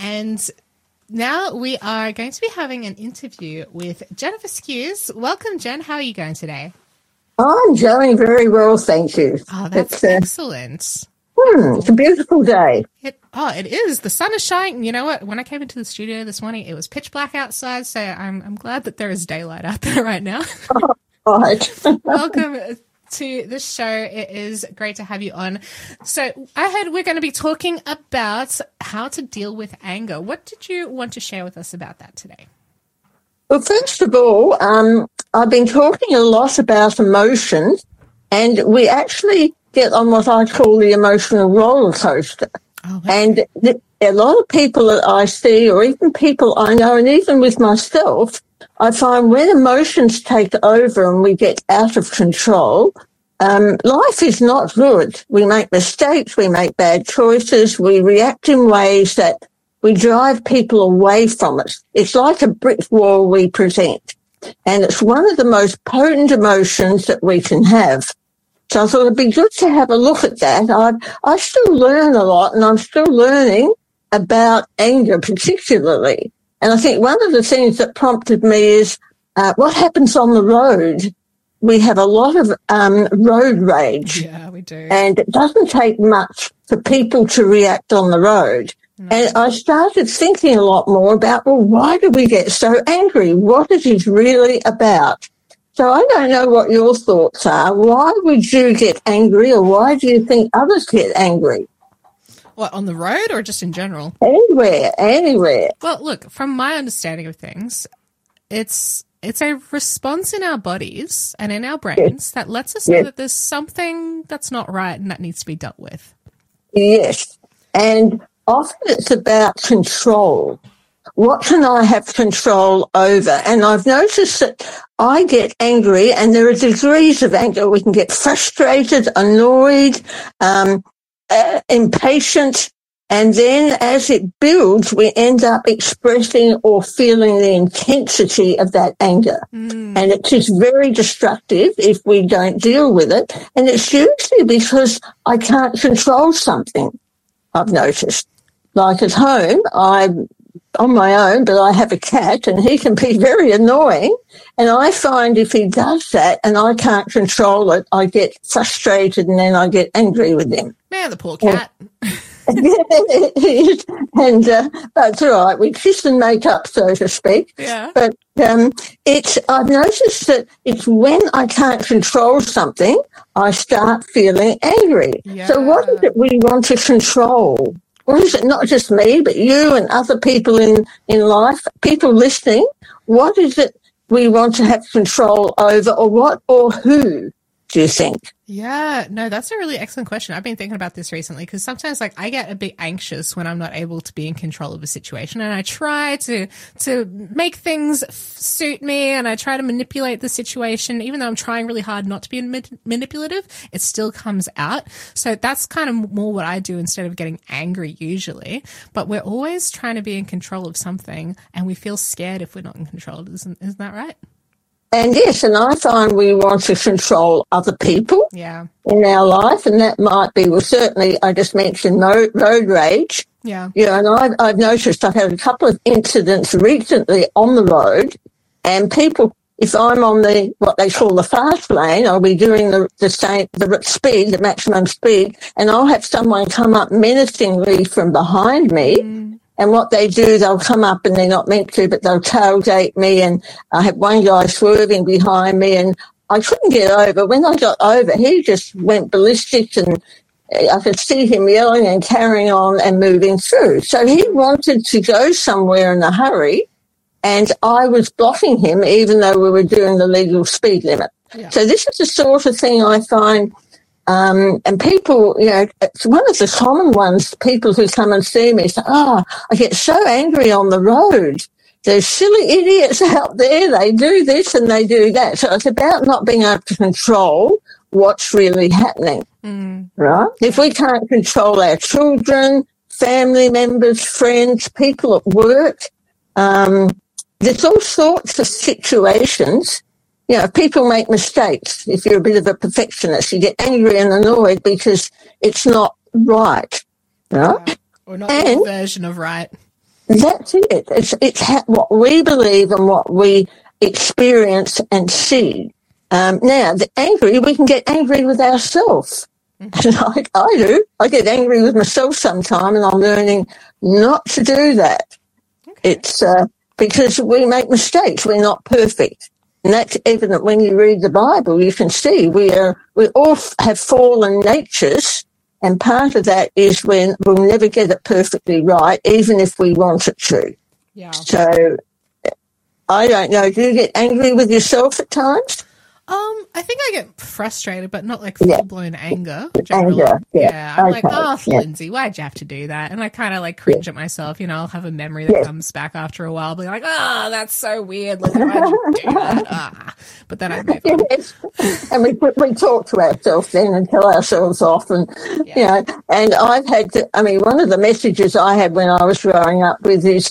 And now we are going to be having an interview with Jennifer Skews. Welcome, Jen. How are you going today? I'm going very well, thank you. Oh, that's excellent. It's a beautiful day. It is. The sun is shining. You know what? When I came into the studio this morning, it was pitch black outside, so I'm glad that there is daylight out there right now. Oh, right. Welcome to the show. It is great to have you on. So I heard we're going to be talking about how to deal with anger. What did you want to share with us about that today? Well, first of all, I've been talking a lot about emotions, and we actually get on what I call the emotional roller coaster. Oh, and a lot of people that I see, or even people I know, and even with myself, I find when emotions take over and we get out of control, life is not good. We make mistakes, we make bad choices, we react in ways that we drive people away from us. It's like a brick wall we present. And it's one of the most potent emotions that we can have. So I thought it'd be good to have a look at that. I still learn a lot, and I'm still learning about anger particularly. And I think one of the things that prompted me is what happens on the road. We have a lot of road rage. Yeah, we do. And it doesn't take much for people to react on the road. No. And I started thinking a lot more about, well, why do we get so angry? What it is really about? So I don't know what your thoughts are. Why would you get angry, or why do you think others get angry? What, on the road or just in general? Anywhere. Well, look, from my understanding of things, it's a response in our bodies and in our brains that lets us know that there's something that's not right and that needs to be dealt with. Yes. And often it's about control. What can I have control over? And I've noticed that I get angry, and there are degrees of anger. We can get frustrated, annoyed, impatient, and then as it builds, we end up expressing or feeling the intensity of that anger. And it is very destructive if we don't deal with it. And it's usually because I can't control something, I've noticed. Like at home, I'm on my own, but I have a cat, and he can be very annoying. And I find if he does that and I can't control it, I get frustrated, and then I get angry with him. Man, the poor cat. And that's all right. We kiss and make up, so to speak. Yeah. But I've noticed that it's when I can't control something, I start feeling angry. Yeah. So what is it we want to control? What is it? Not just me, but you and other people in life, people listening. What is it we want to have control over, or what, or who do you think? Yeah, no, that's a really excellent question. I've been thinking about this recently because sometimes, like, I get a bit anxious when I'm not able to be in control of a situation, and I try to make things suit me, and I try to manipulate the situation. Even though I'm trying really hard not to be manipulative, it still comes out. So that's kind of more what I do instead of getting angry usually. But we're always trying to be in control of something, and we feel scared if we're not in control. Isn't that right? And yes, and I find we want to control other people in our life, and that might be, well, certainly I just mentioned road rage. Yeah. And I've noticed I've had a couple of incidents recently on the road, and people, if I'm on what they call the fast lane, I'll be doing the speed, the maximum speed, and I'll have someone come up menacingly from behind me. And what they do, they'll come up, and they're not meant to, but they'll tailgate me. And I had one guy swerving behind me, and I couldn't get over. When I got over, he just went ballistic, and I could see him yelling and carrying on and moving through. So he wanted to go somewhere in a hurry, and I was blocking him, even though we were doing the legal speed limit. Yeah. So this is the sort of thing I find. And people, it's one of the common ones, people who come and see me say, I get so angry on the road. There's silly idiots out there. They do this and they do that. So it's about not being able to control what's really happening, right? If we can't control our children, family members, friends, people at work, there's all sorts of situations. People make mistakes. If you're a bit of a perfectionist, you get angry and annoyed because it's not right? Or not your version of right. That's it. It's what we believe and what we experience and see. Now, the angry, we can get angry with ourselves. Mm-hmm. I do. I get angry with myself sometime, and I'm learning not to do that. Okay. It's because we make mistakes. We're not perfect. And that's evident when you read the Bible. You can see we all have fallen natures. And part of that is when we'll never get it perfectly right, even if we want it to. Yeah. So, I don't know. Do you get angry with yourself at times? I think I get frustrated, but not like full-blown anger. Anger, yeah. I'm okay. like, Lindsay, why'd you have to do that? And I kind of like cringe at myself. I'll have a memory that comes back after a while, being like, that's so weird. Lindsay, why'd you do that? But then I move on. Yes. And we talk to ourselves then and tell ourselves off. And, and I've had one of the messages I had when I was growing up with is,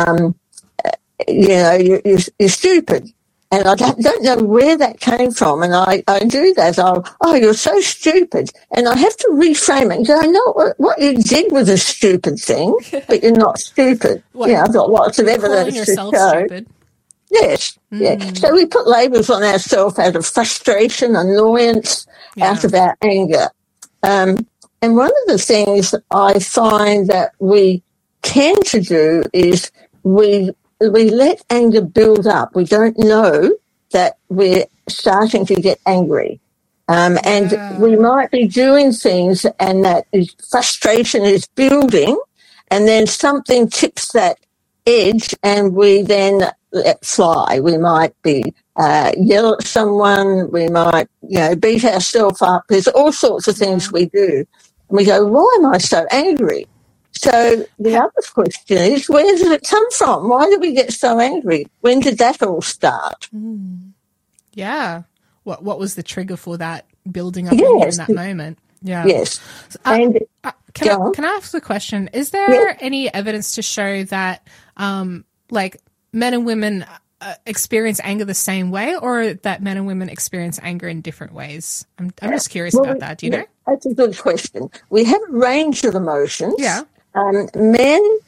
you're stupid. And I don't know where that came from. And I do that. You're so stupid. And I have to reframe it and go, no, what you did was a stupid thing, but you're not stupid. I've got lots of evidence to show. Stupid. Yes. Yeah. So we put labels on ourselves out of frustration, annoyance, out of our anger. And one of the things I find that we tend to do is we let anger build up. We don't know that we're starting to get angry. And we might be doing things and that frustration is building, and then something tips that edge and we then let fly. We might be yell at someone. We might, beat ourselves up. There's all sorts of things we do. And we go, why am I so angry? So the other question is, where did it come from? Why did we get so angry? When did that all start? Yeah. What was the trigger for that building up in that moment? Yeah. Yes. Can I ask the question? Is there any evidence to show that, men and women experience anger the same way, or that men and women experience anger in different ways? I'm just curious about that. Do you know? That's a good question. We have a range of emotions. Yeah. Men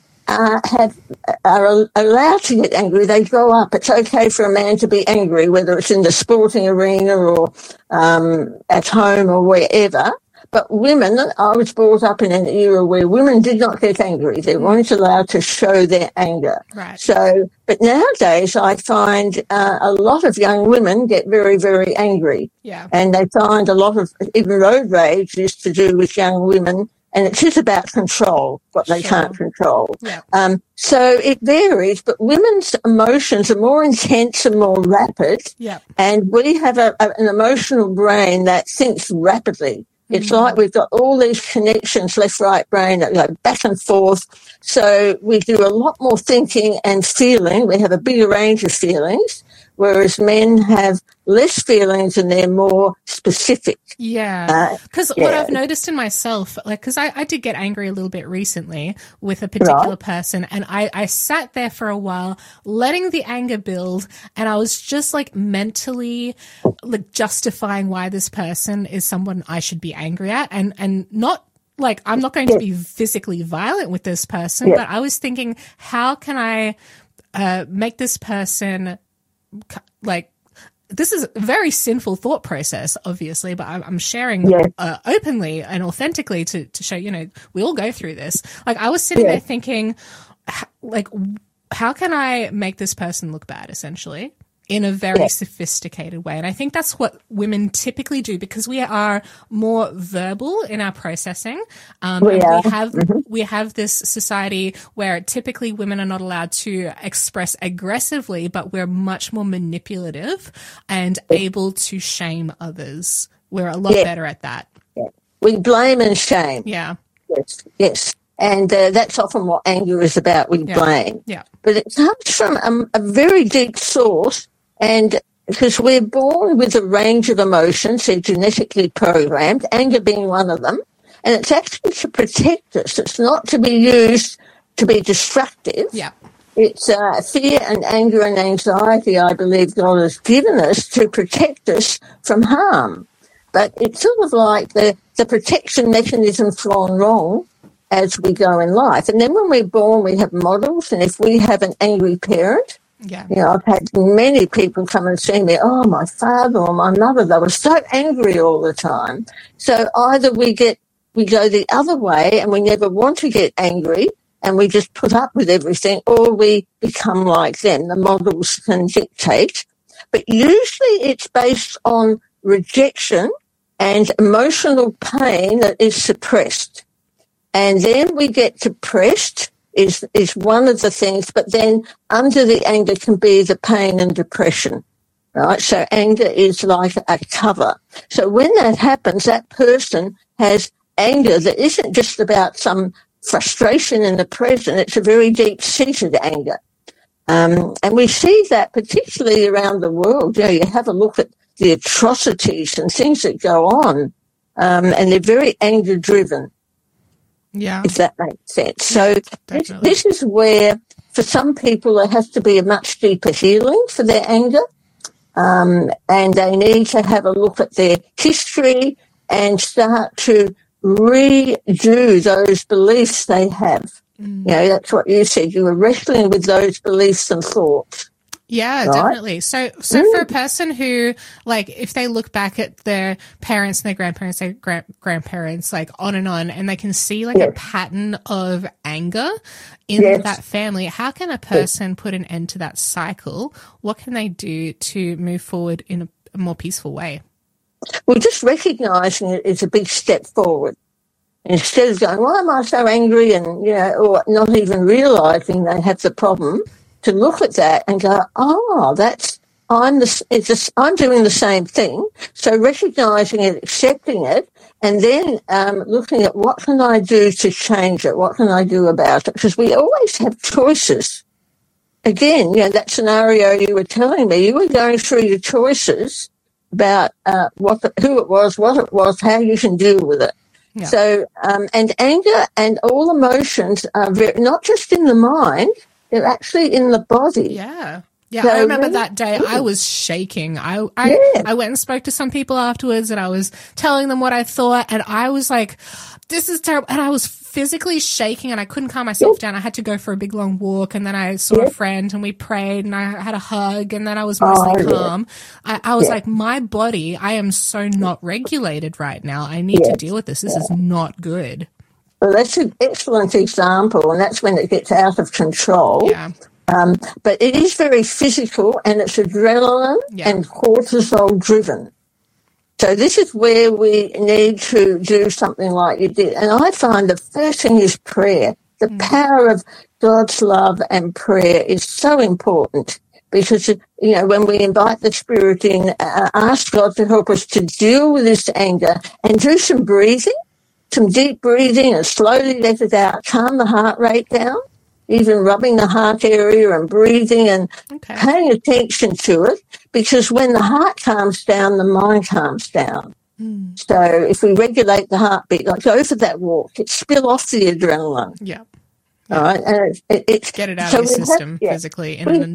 are allowed to get angry. They grow up. It's okay for a man to be angry, whether it's in the sporting arena or at home or wherever. But women, I was brought up in an era where women did not get angry. They weren't allowed to show their anger. Right. So, but nowadays I find a lot of young women get very, very angry. Yeah. And they find a lot of, even road rage is to do with young women. And it is about control, what they can't control. Yeah. So it varies, but women's emotions are more intense and more rapid. Yeah. And we have an emotional brain that thinks rapidly. It's like we've got all these connections, left, right brain, that go back and forth. So we do a lot more thinking and feeling. We have a bigger range of feelings, whereas men have less feelings and they're more specific. Yeah. Because what I've noticed in myself, because I did get angry a little bit recently with a particular person, and I sat there for a while letting the anger build, and I was just mentally justifying why this person is someone I should be angry at, and not I'm not going to be physically violent with this person, but I was thinking, how can I make this person this is a very sinful thought process, obviously, but I'm sharing openly and authentically to show, we all go through this. I was sitting there thinking, how can I make this person look bad, essentially, in a very sophisticated way? And I think that's what women typically do, because we are more verbal in our processing. We have this society where typically women are not allowed to express aggressively, but we're much more manipulative and able to shame others. We're a lot better at that. Yeah. We blame and shame. Yeah. Yes. And that's often what anger is about. We blame. Yeah. But it comes from a very deep source. And because we're born with a range of emotions, they're genetically programmed, anger being one of them, and it's actually to protect us. It's not to be used to be destructive. Yeah. It's fear and anger and anxiety, I believe God has given us to protect us from harm. But it's sort of like the protection mechanism's gone wrong, as we go in life. And then when we're born, we have models. And if we have an angry parent, Yeah. I've had many people come and see me, oh, my father or my mother, they were so angry all the time. So either we go the other way and we never want to get angry and we just put up with everything, or we become like them. The models can dictate. But usually it's based on rejection and emotional pain that is suppressed. And then we get depressed is one of the things, but then under the anger can be the pain and depression, right? So anger is like a cover. So when that happens, that person has anger that isn't just about some frustration in the present, it's a very deep-seated anger. And we see that particularly around the world. You have a look at the atrocities and things that go on, and they're very anger-driven. Yeah. If that makes sense. So this is where, for some people, there has to be a much deeper healing for their anger, and they need to have a look at their history and start to redo those beliefs they have. That's what you said. You were wrestling with those beliefs and thoughts. Yeah, right? Definitely. So for a person who, like, if they look back at their parents and their grandparents, their grandparents, like on, and they can see like a pattern of anger in that family, how can a person put an end to that cycle? What can they do to move forward in a more peaceful way? Well, just recognising it is a big step forward. Instead of going, why am I so angry, and or not even realising they have the problem, to look at that and go, I'm doing the same thing. So recognising it, accepting it, and then looking at what can I do to change it? What can I do about it? Because we always have choices. Again, that scenario you were telling me, you were going through your choices about who it was, what it was, how you can deal with it. Yeah. So, and anger and all emotions are not just in the mind, they're actually in the body. Yeah. Yeah, so, I remember that day I was shaking. I went and spoke to some people afterwards and I was telling them what I thought, and I was like, this is terrible. And I was physically shaking and I couldn't calm myself down. I had to go for a big long walk, and then I saw a friend and we prayed and I had a hug, and then I was mostly calm. I was like, my body, I am so not regulated right now. I need to deal with this. This is not good. Well, that's an excellent example, and that's when it gets out of control. Yeah. But it is very physical, and it's adrenaline and cortisol driven. So this is where we need to do something like you did. And I find the first thing is prayer. The power of God's love and prayer is so important, because, when we invite the Spirit in, ask God to help us to deal with this anger and do some breathing. Some deep breathing and slowly let it out. Calm the heart rate down, even rubbing the heart area and breathing and paying attention to it, because when the heart calms down, the mind calms down. So if we regulate the heartbeat, like go for that walk, spill off the adrenaline. Yeah. All right, and it's get it out of your system physically in a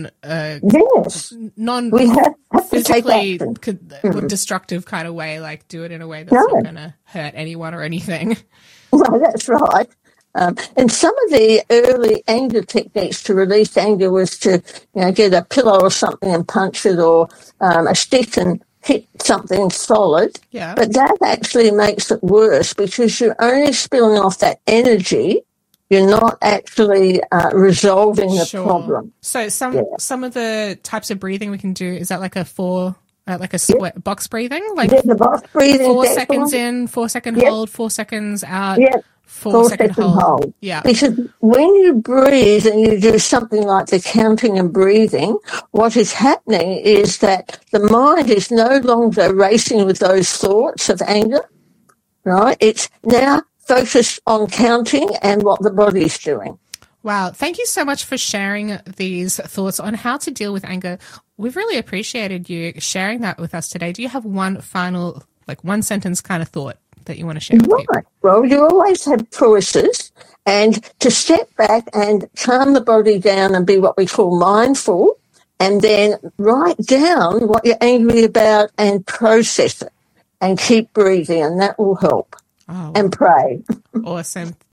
non-physically destructive kind of way. Like, do it in a way that's not going to hurt anyone or anything. Well, that's right. And some of the early anger techniques to release anger was to, get a pillow or something and punch it, or a stick and hit something solid. Yeah. But that actually makes it worse, because you're only spilling off that energy. You're not actually resolving the problem. So some of the types of breathing we can do, is that like a sweat box breathing? Like the box breathing. 4 seconds in, 4 second hold, 4 seconds out. 4 second hold. Yeah. Because when you breathe and you do something like the counting and breathing, what is happening is that the mind is no longer racing with those thoughts of anger, right? It's now focused on counting and what the body's doing. Wow. Thank you so much for sharing these thoughts on how to deal with anger. We've really appreciated you sharing that with us today. Do you have one final, one sentence kind of thought that you want to share with people? Well, you always have choices, and to step back and calm the body down and be what we call mindful, and then write down what you're angry about and process it and keep breathing, and that will help. Oh, and pray. Awesome.